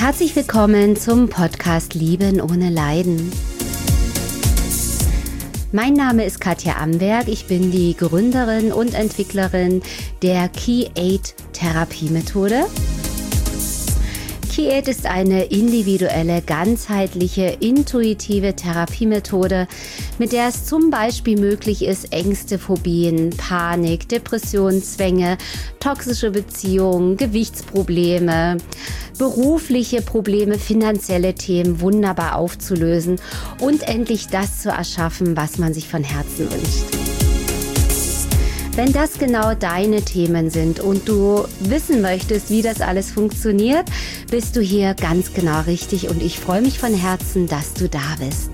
Herzlich willkommen zum Podcast Lieben ohne Leiden. Mein Name ist Katja Amberg, ich bin die Gründerin und Entwicklerin der Ki8-Therapiemethode. Ki8 ist eine individuelle, ganzheitliche, intuitive Therapiemethode, mit der es zum Beispiel möglich ist, Ängste, Phobien, Panik, Depressionen, Zwänge, toxische Beziehungen, Gewichtsprobleme, berufliche Probleme, finanzielle Themen wunderbar aufzulösen und endlich das zu erschaffen, was man sich von Herzen wünscht. Wenn das genau deine Themen sind und du wissen möchtest, wie das alles funktioniert, bist du hier ganz genau richtig und ich freue mich von Herzen, dass du da bist.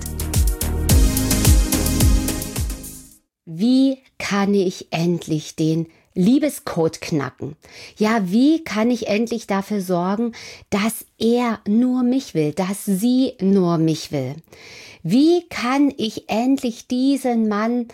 Wie kann ich endlich den Liebescode knacken? Ja, wie kann ich endlich dafür sorgen, dass er nur mich will, dass sie nur mich will? Wie kann ich endlich diesen Mann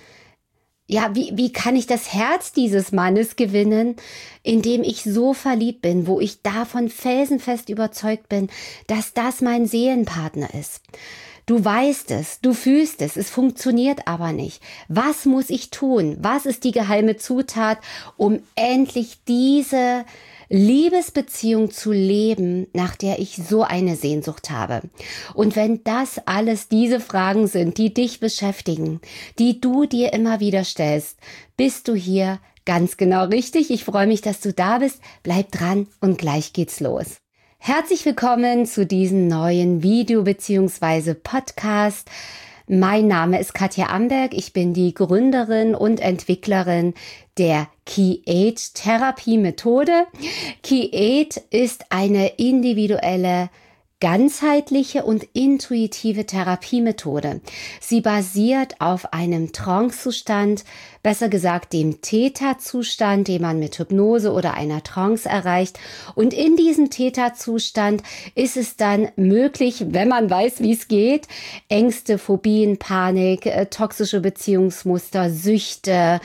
wie kann ich das Herz dieses Mannes gewinnen, indem ich so verliebt bin, wo ich davon felsenfest überzeugt bin, dass das mein Seelenpartner ist? Du weißt es, du fühlst es funktioniert aber nicht. Was muss ich tun? Was ist die geheime Zutat, um endlich diese Liebesbeziehung zu leben, nach der ich so eine Sehnsucht habe? Und wenn das alles diese Fragen sind, die dich beschäftigen, die du dir immer wieder stellst, bist du hier ganz genau richtig. Ich freue mich, dass du da bist. Bleib dran und gleich geht's los. Herzlich willkommen zu diesem neuen Video bzw. Podcast. Mein Name ist Katja Amberg, ich bin die Gründerin und Entwicklerin der Ki8-Therapiemethode. Ki8 ist eine individuelle, ganzheitliche und intuitive Therapiemethode. Sie basiert auf einem Trancezustand, besser gesagt dem Theta-Zustand, den man mit Hypnose oder einer Trance erreicht. Und in diesem Theta-Zustand ist es dann möglich, wenn man weiß, wie es geht, Ängste, Phobien, Panik, toxische Beziehungsmuster, Süchte,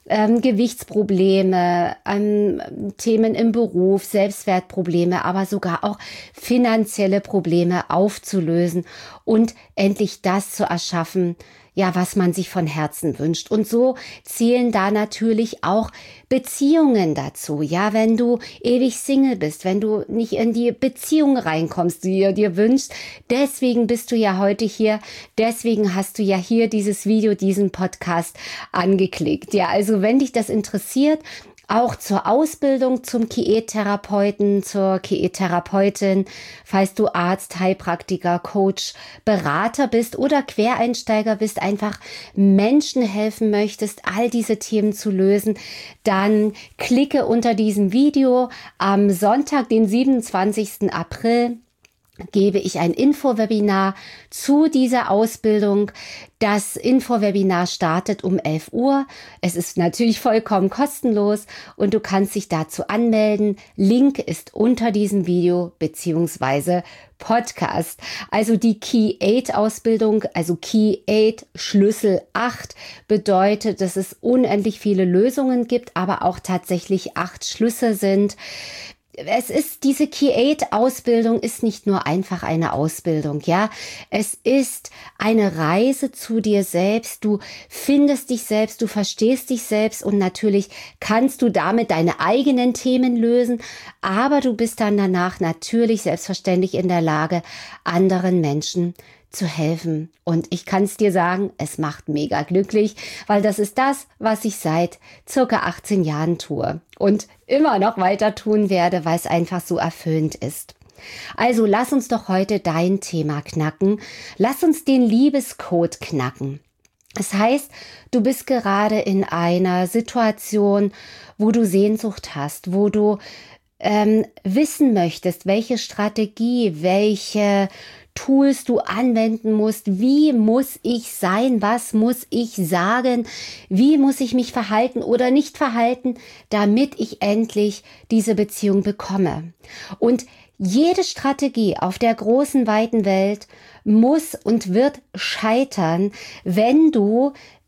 Gewichtsprobleme, Themen im Beruf, Selbstwertprobleme, aber sogar auch finanzielle Probleme aufzulösen und endlich das zu erschaffen, ja, was man sich von Herzen wünscht. Und so zählen da natürlich auch Beziehungen dazu. Ja, wenn du ewig Single bist, wenn du nicht in die Beziehung reinkommst, die du dir wünschst, deswegen bist du ja heute hier, deswegen hast du ja hier dieses Video, diesen Podcast angeklickt. Ja, also wenn dich das interessiert, auch zur Ausbildung zum Ki8-Therapeuten, zur Ki8-Therapeutin, falls du Arzt, Heilpraktiker, Coach, Berater bist oder Quereinsteiger bist, einfach Menschen helfen möchtest, all diese Themen zu lösen, dann klicke unter diesem Video. Am Sonntag, den 27. April, gebe ich ein Info-Webinar zu dieser Ausbildung. Das Info-Webinar startet um 11 Uhr. Es ist natürlich vollkommen kostenlos und du kannst dich dazu anmelden. Link ist unter diesem Video bzw. Podcast. Also die Ki8-Ausbildung, also Ki8 Schlüssel 8 bedeutet, dass es unendlich viele Lösungen gibt, aber auch tatsächlich 8 Schlüsse sind. Diese Ki8-Ausbildung ist nicht nur einfach eine Ausbildung, ja. Es ist eine Reise zu dir selbst. Du findest dich selbst, du verstehst dich selbst und natürlich kannst du damit deine eigenen Themen lösen, aber du bist dann danach natürlich selbstverständlich in der Lage, anderen Menschen zu helfen. Und ich kann es dir sagen, es macht mega glücklich, weil das ist das, was ich seit circa 18 Jahren tue und immer noch weiter tun werde, weil es einfach so erfüllend ist. Also lass uns doch heute dein Thema knacken. Lass uns den Liebescode knacken. Das heißt, du bist gerade in einer Situation, wo du Sehnsucht hast, wo du wissen möchtest, welche Strategie, welche Tools du anwenden musst, wie muss ich sein, was muss ich sagen, wie muss ich mich verhalten oder nicht verhalten, damit ich endlich diese Beziehung bekomme. Und jede Strategie auf der großen, weiten Welt muss und wird scheitern, wenn du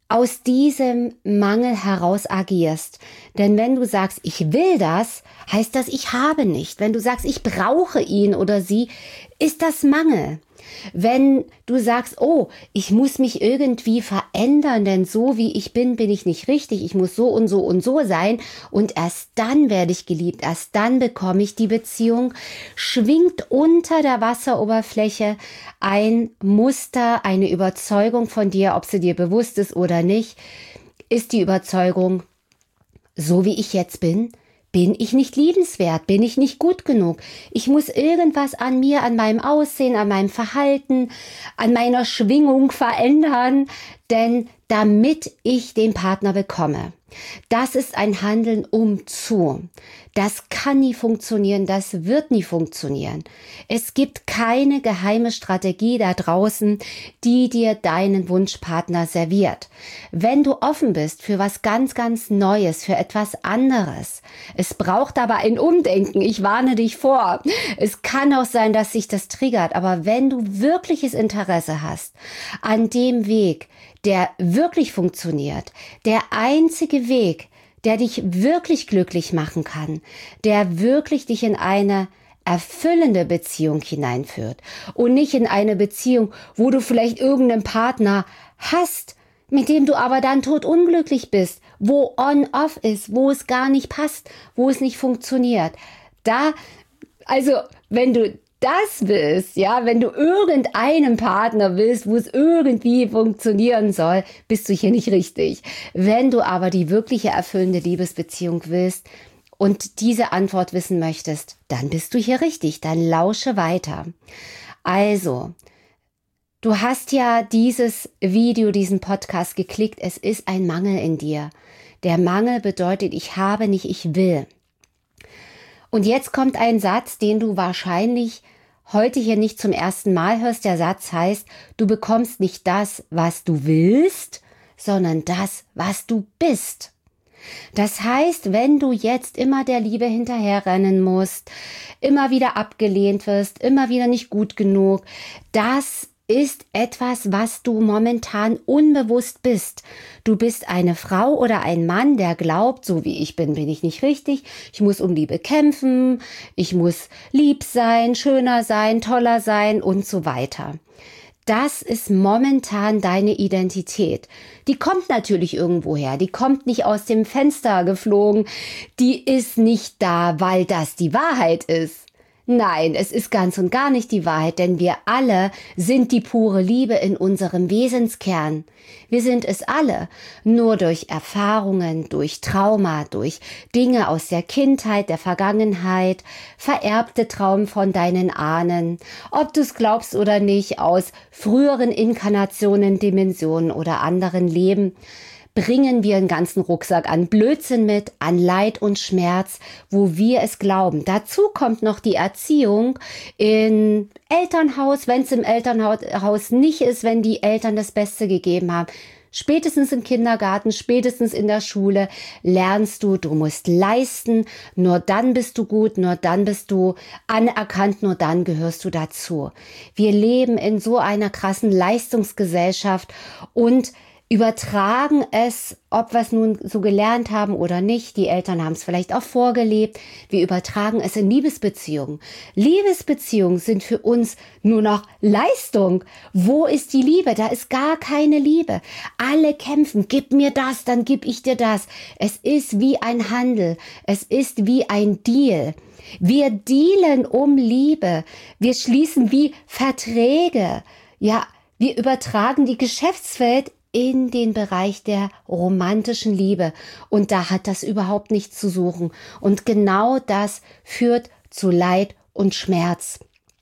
aus diesem Mangel heraus agierst. Denn wenn du sagst, ich will das, heißt das, ich habe nicht. Wenn du sagst, ich brauche ihn oder sie, ist das Mangel. Wenn du sagst, oh, ich muss mich irgendwie verändern, denn so wie ich bin ich nicht richtig, ich muss so und so und so sein und erst dann werde ich geliebt, erst dann bekomme ich die Beziehung, schwingt unter der Wasseroberfläche ein Muster, eine Überzeugung von dir, ob sie dir bewusst ist oder nicht, ist die Überzeugung, so wie ich jetzt bin ich nicht liebenswert, bin ich nicht gut genug. Ich muss irgendwas an mir, an meinem Aussehen, an meinem Verhalten, an meiner Schwingung verändern, denn damit ich den Partner bekomme. Das ist ein Handeln umzu. Das kann nie funktionieren, das wird nie funktionieren. Es gibt keine geheime Strategie da draußen, die dir deinen Wunschpartner serviert. Wenn du offen bist für was ganz, ganz Neues, für etwas anderes, es braucht aber ein Umdenken, ich warne dich vor. Es kann auch sein, dass sich das triggert, aber wenn du wirkliches Interesse hast an dem Weg, der wirklich funktioniert, der einzige Weg, der dich wirklich glücklich machen kann, der wirklich dich in eine erfüllende Beziehung hineinführt und nicht in eine Beziehung, wo du vielleicht irgendeinen Partner hast, mit dem du aber dann totunglücklich bist, wo on-off ist, wo es gar nicht passt, wo es nicht funktioniert. Wenn du das willst, ja, wenn du irgendeinen Partner willst, wo es irgendwie funktionieren soll, bist du hier nicht richtig. Wenn du aber die wirkliche erfüllende Liebesbeziehung willst und diese Antwort wissen möchtest, dann bist du hier richtig, dann lausche weiter. Also, du hast ja dieses Video, diesen Podcast geklickt, es ist ein Mangel in dir. Der Mangel bedeutet, ich habe nicht, ich will. Und jetzt kommt ein Satz, den du wahrscheinlich heute hier nicht zum ersten Mal hörst. Der Satz heißt, du bekommst nicht das, was du willst, sondern das, was du bist. Das heißt, wenn du jetzt immer der Liebe hinterherrennen musst, immer wieder abgelehnt wirst, immer wieder nicht gut genug, das ist etwas, was du momentan unbewusst bist. Du bist eine Frau oder ein Mann, der glaubt, so wie ich bin ich nicht richtig. Ich muss um Liebe kämpfen, ich muss lieb sein, schöner sein, toller sein und so weiter. Das ist momentan deine Identität. Die kommt natürlich irgendwo her. Die kommt nicht aus dem Fenster geflogen. Die ist nicht da, weil das die Wahrheit ist. Nein, es ist ganz und gar nicht die Wahrheit, denn wir alle sind die pure Liebe in unserem Wesenskern. Wir sind es alle, nur durch Erfahrungen, durch Trauma, durch Dinge aus der Kindheit, der Vergangenheit, vererbte Traum von deinen Ahnen, ob du es glaubst oder nicht, aus früheren Inkarnationen, Dimensionen oder anderen Leben, bringen wir einen ganzen Rucksack an Blödsinn mit, an Leid und Schmerz, wo wir es glauben. Dazu kommt noch die Erziehung im Elternhaus, wenn es im Elternhaus nicht ist, wenn die Eltern das Beste gegeben haben. Spätestens im Kindergarten, spätestens in der Schule lernst du musst leisten, nur dann bist du gut, nur dann bist du anerkannt, nur dann gehörst du dazu. Wir leben in so einer krassen Leistungsgesellschaft und übertragen es, ob wir es nun so gelernt haben oder nicht. Die Eltern haben es vielleicht auch vorgelebt. Wir übertragen es in Liebesbeziehungen. Liebesbeziehungen sind für uns nur noch Leistung. Wo ist die Liebe? Da ist gar keine Liebe. Alle kämpfen. Gib mir das, dann gib ich dir das. Es ist wie ein Handel. Es ist wie ein Deal. Wir dealen um Liebe. Wir schließen wie Verträge. Ja, wir übertragen die Geschäftswelt in den Bereich der romantischen Liebe. Und da hat das überhaupt nichts zu suchen. Und genau das führt zu Leid und Schmerz.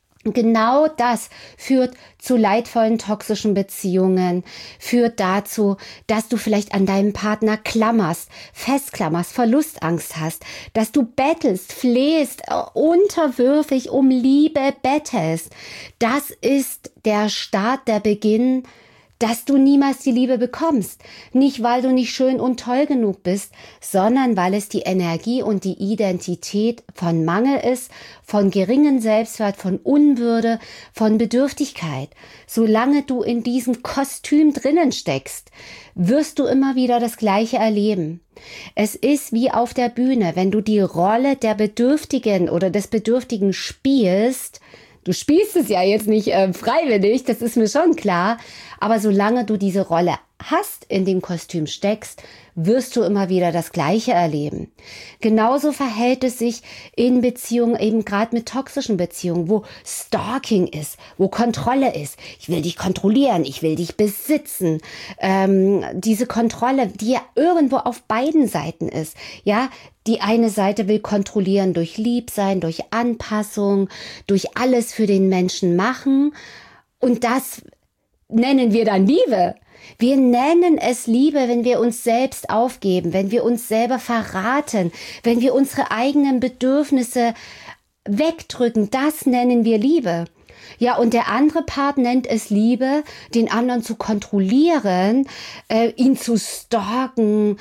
Genau das führt zu leidvollen, toxischen Beziehungen, führt dazu, dass du vielleicht an deinem Partner klammerst, festklammerst, Verlustangst hast, dass du bettelst, flehst, unterwürfig um Liebe bettelst. Das ist der Start, der Beginn dass du niemals die Liebe bekommst. Nicht, weil du nicht schön und toll genug bist, sondern weil es die Energie und die Identität von Mangel ist, von geringen Selbstwert, von Unwürde, von Bedürftigkeit. Solange du in diesem Kostüm drinnen steckst, wirst du immer wieder das Gleiche erleben. Es ist wie auf der Bühne, wenn du die Rolle der Bedürftigen oder des Bedürftigen spielst. Du spielst es ja jetzt nicht freiwillig, das ist mir schon klar. Aber solange du diese Rolle hast, in dem Kostüm steckst, wirst du immer wieder das Gleiche erleben. Genauso verhält es sich in Beziehungen, eben gerade mit toxischen Beziehungen, wo Stalking ist, wo Kontrolle ist. Ich will dich kontrollieren, ich will dich besitzen. Diese Kontrolle, die ja irgendwo auf beiden Seiten ist. Ja, die eine Seite will kontrollieren durch Liebsein, durch Anpassung, durch alles für den Menschen machen. Und das nennen wir dann Liebe. Wir nennen es Liebe, wenn wir uns selbst aufgeben, wenn wir uns selber verraten, wenn wir unsere eigenen Bedürfnisse wegdrücken. Das nennen wir Liebe. Ja, und der andere Part nennt es Liebe, den anderen zu kontrollieren, ihn zu stalken,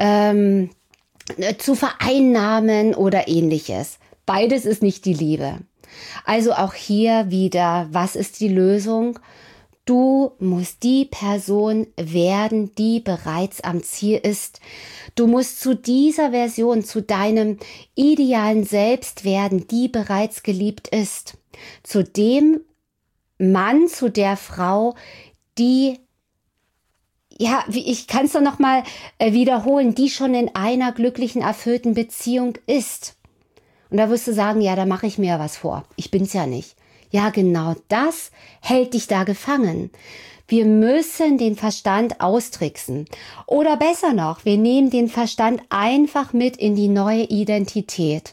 zu vereinnahmen oder ähnliches. Beides ist nicht die Liebe. Also auch hier wieder, was ist die Lösung? Du musst die Person werden, die bereits am Ziel ist. Du musst zu dieser Version, zu deinem idealen Selbst werden, die bereits geliebt ist. Zu dem Mann, zu der Frau, die, ja, ich kann es doch noch mal wiederholen, die schon in einer glücklichen, erfüllten Beziehung ist. Und da wirst du sagen, ja, da mache ich mir was vor. Ich bin's ja nicht. Ja, genau das hält dich da gefangen. Wir müssen den Verstand austricksen. Oder besser noch, wir nehmen den Verstand einfach mit in die neue Identität.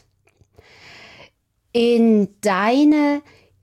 In deine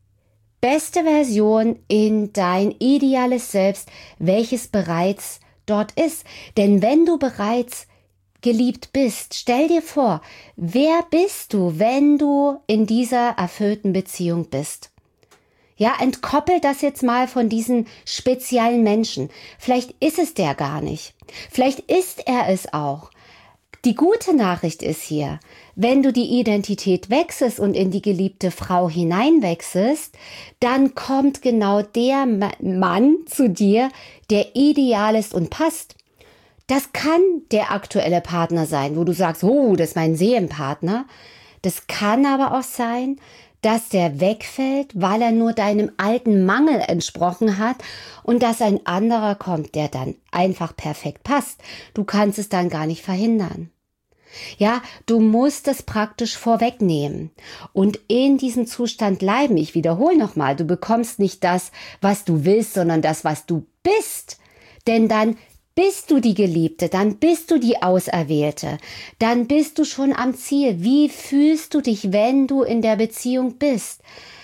beste Version, in dein ideales Selbst, welches bereits dort ist. Denn wenn du bereits geliebt bist, stell dir vor, wer bist du, wenn du in dieser erfüllten Beziehung bist? Ja, entkoppel das jetzt mal von diesen speziellen Menschen. Vielleicht ist es der gar nicht. Vielleicht ist er es auch. Die gute Nachricht ist hier, wenn du die Identität wechselst und in die geliebte Frau hineinwechselst, dann kommt genau der Mann zu dir, der ideal ist und passt. Das kann der aktuelle Partner sein, wo du sagst, oh, das ist mein Seelenpartner. Das kann aber auch sein, dass der wegfällt, weil er nur deinem alten Mangel entsprochen hat und dass ein anderer kommt, der dann einfach perfekt passt. Du kannst es dann gar nicht verhindern. Ja, du musst es praktisch vorwegnehmen und in diesem Zustand bleiben. Ich wiederhole nochmal, du bekommst nicht das, was du willst, sondern das, was du bist. Denn dann bist du die Geliebte, dann bist du die Auserwählte, dann bist du schon am Ziel. Wie fühlst du dich, wenn du in der Beziehung bist?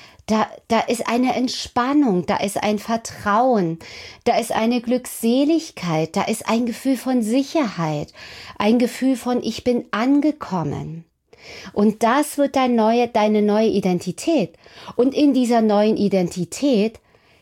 Da ist eine Entspannung, da ist ein Vertrauen, da ist eine Glückseligkeit, da ist ein Gefühl von Sicherheit, ein Gefühl von ich bin angekommen. Und das wird deine neue Identität. Und in dieser neuen Identität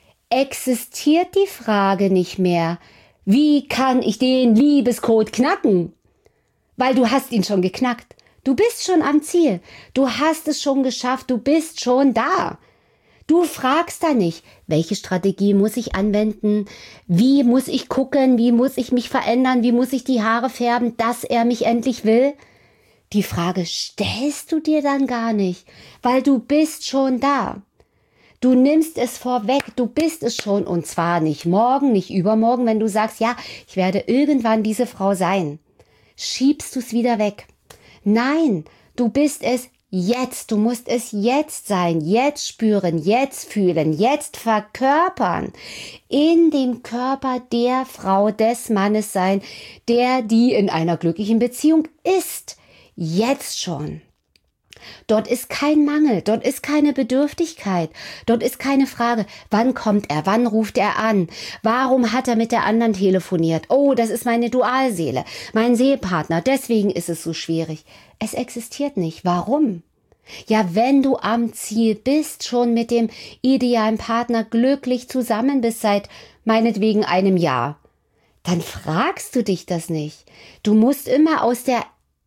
existiert die Frage nicht mehr, wie kann ich den Liebescode knacken? Weil du hast ihn schon geknackt. Du bist schon am Ziel. Du hast es schon geschafft. Du bist schon da. Du fragst da nicht, welche Strategie muss ich anwenden? Wie muss ich gucken? Wie muss ich mich verändern? Wie muss ich die Haare färben, dass er mich endlich will? Die Frage stellst du dir dann gar nicht, weil du bist schon da. Du nimmst es vorweg, du bist es schon und zwar nicht morgen, nicht übermorgen, wenn du sagst, ja, ich werde irgendwann diese Frau sein. Schiebst du es wieder weg. Nein, du bist es jetzt, du musst es jetzt sein, jetzt spüren, jetzt fühlen, jetzt verkörpern. In dem Körper der Frau, des Mannes sein, die in einer glücklichen Beziehung ist. Jetzt schon. Dort ist kein Mangel, dort ist keine Bedürftigkeit, dort ist keine Frage, wann kommt er, wann ruft er an, warum hat er mit der anderen telefoniert, oh, das ist meine Dualseele, mein Seelenpartner, deswegen ist es so schwierig. Es existiert nicht. Warum? Ja, wenn du am Ziel bist, schon mit dem idealen Partner glücklich zusammen bist seit meinetwegen einem Jahr, dann fragst du dich das nicht. Du musst immer aus der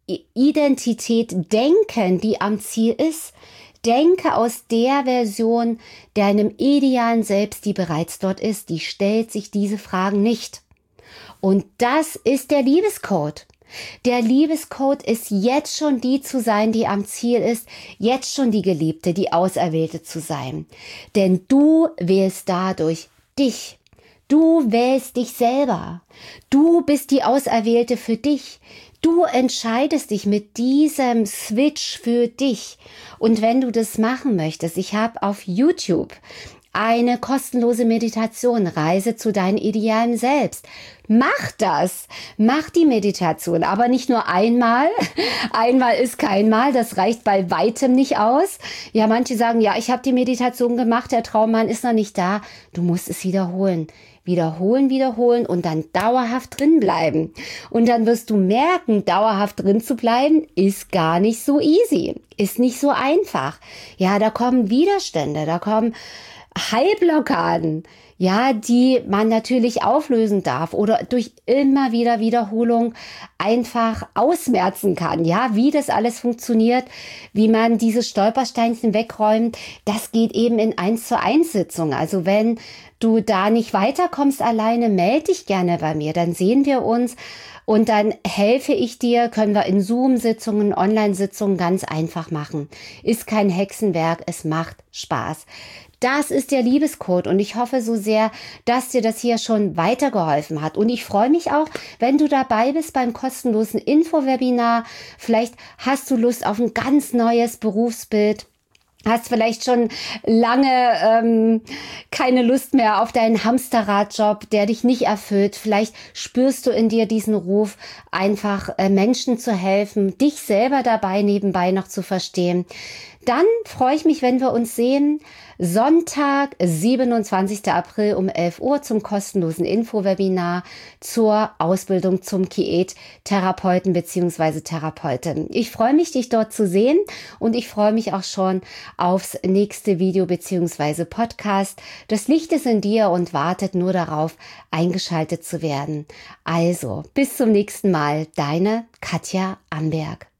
Identität denken, die am Ziel ist. Denke aus der Version deinem idealen Selbst, die bereits dort ist. Die stellt sich diese Fragen nicht. Und das ist der Liebescode. Der Liebescode ist jetzt schon die zu sein, die am Ziel ist, jetzt schon die Geliebte, die Auserwählte zu sein. Denn du wählst dadurch dich. Du wählst dich selber. Du bist die Auserwählte für dich. Du entscheidest dich mit diesem Switch für dich. Und wenn du das machen möchtest, ich habe auf YouTube eine kostenlose Meditation, Reise zu deinem idealen Selbst. Mach das. Mach die Meditation, aber nicht nur einmal. Einmal ist kein Mal, das reicht bei weitem nicht aus. Ja, manche sagen, ja, ich habe die Meditation gemacht, der Traummann ist noch nicht da. Du musst es wiederholen. Wiederholen und dann dauerhaft drin bleiben. Und dann wirst du merken, dauerhaft drin zu bleiben, ist gar nicht so easy, ist nicht so einfach. Ja, da kommen Widerstände, da kommen Heilblockaden, ja, die man natürlich auflösen darf oder durch immer wieder Wiederholung einfach ausmerzen kann. Ja, wie das alles funktioniert, wie man diese Stolpersteinchen wegräumt, das geht eben in 1:1 Sitzungen. Also wenn du da nicht weiterkommst alleine, melde dich gerne bei mir, dann sehen wir uns und dann helfe ich dir, können wir in Zoom-Sitzungen, Online-Sitzungen ganz einfach machen. Ist kein Hexenwerk, es macht Spaß. Das ist der Liebescode und ich hoffe so sehr, dass dir das hier schon weitergeholfen hat. Und ich freue mich auch, wenn du dabei bist beim kostenlosen Info-Webinar. Vielleicht hast du Lust auf ein ganz neues Berufsbild. Hast vielleicht schon lange keine Lust mehr auf deinen Hamsterradjob, der dich nicht erfüllt. Vielleicht spürst du in dir diesen Ruf, einfach Menschen zu helfen, dich selber dabei nebenbei noch zu verstehen. Dann freue ich mich, wenn wir uns sehen. Sonntag, 27. April um 11 Uhr zum kostenlosen Info-Webinar zur Ausbildung zum Kiet-Therapeuten bzw. Therapeutin. Ich freue mich, dich dort zu sehen und ich freue mich auch schon aufs nächste Video bzw. Podcast. Das Licht ist in dir und wartet nur darauf, eingeschaltet zu werden. Also, bis zum nächsten Mal. Deine Katja Amberg.